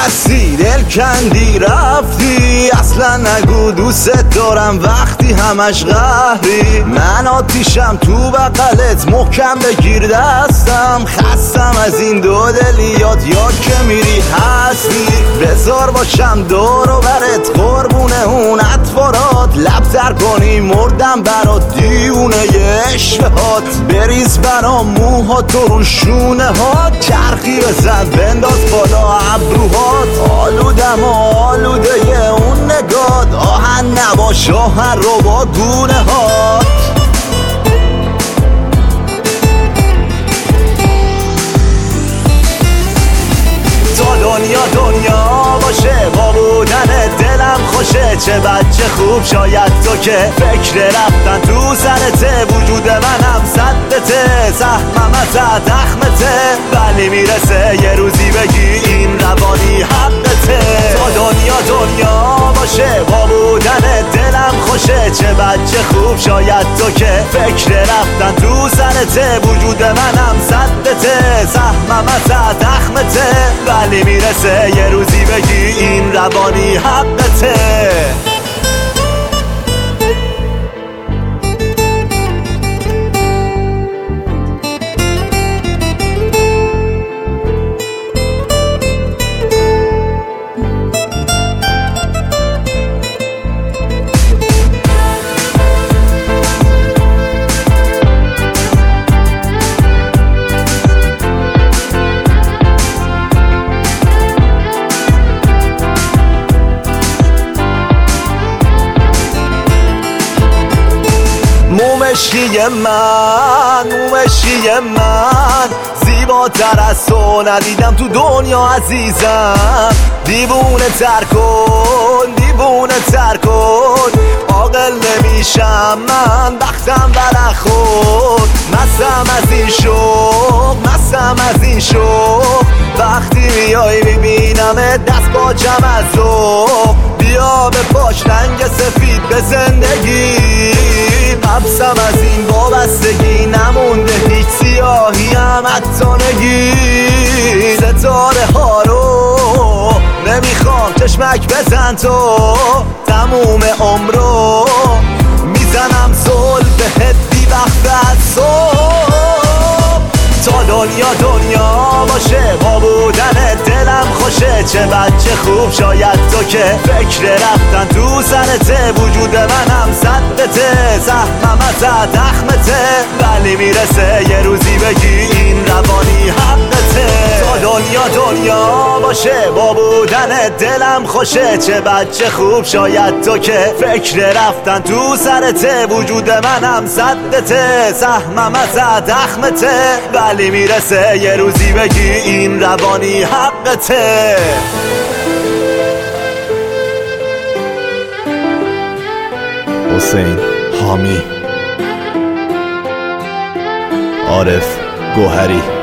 بستی دل کندی رفتی، اصلا نگو دوست دارم وقتی همش قهری. من آتیشم تو بغلت محکم بگیر دستم، خستم از این دو دلیات یا که میری هستی. بذار باشم دور و برت قربونه اون اطوارات، لب در کنی مردم برات دیونه اشوهات. بریز برام موهات رو شونه هات، چرخی بزن بنداز بالا ابروهات. آلودم و آلوده اون نگات، آهن نباش آهن رو با گونه هات. تا دنیا باشه با بودن دلم خوشه. چه بچه خوب شاید تو که فکر رفتن تو سرته، وجود منم صدته، سهمم از دخمته. ولی میرسه یه روزی بگی این روانی حقته. تا دنیا باشه با بودن دلم خوشه. چه بچه خوب شاید تو که فکر رفتن تو سرته، وجود منم صدته، سهمم از دخمته. ولی میرسه یه روزی بگی این روانی حقته. مومشی من زیباتر از تو ندیدم تو دنیا عزیزم. دیوونه تر کن عاقل نمیشم من، بختم برخورد. مستم از این شوق وقتی میای میبینم دست باجم از ذوق. بیا به پاش رنگ سفید به زندگی، حبسم از این وابستگی نمونده هیچ سیاهی هم حتانگی. ستاره ها رو نمیخوام چشمک بزن تو، تموم عمرو میزنم زل بهت بی وقت از صبح. تا دنیا باشه با بودن دلم خوشه. چه بچه خوب شاید تو که فکر رفتن تو سرته، وجود منم صدته، سهمم از دخمته. ولی میرسه یه روزی بگی این روانی حقته. تا دنیا باشه با بودن دلم خوشه. چه بچه خوب شاید تو که فکر رفتن تو سرته، وجود منم صدته، سهمم از دخمته. ولی میرسه یه روزی بگی این روانی حقته. حسین حامی، عارف گوهری.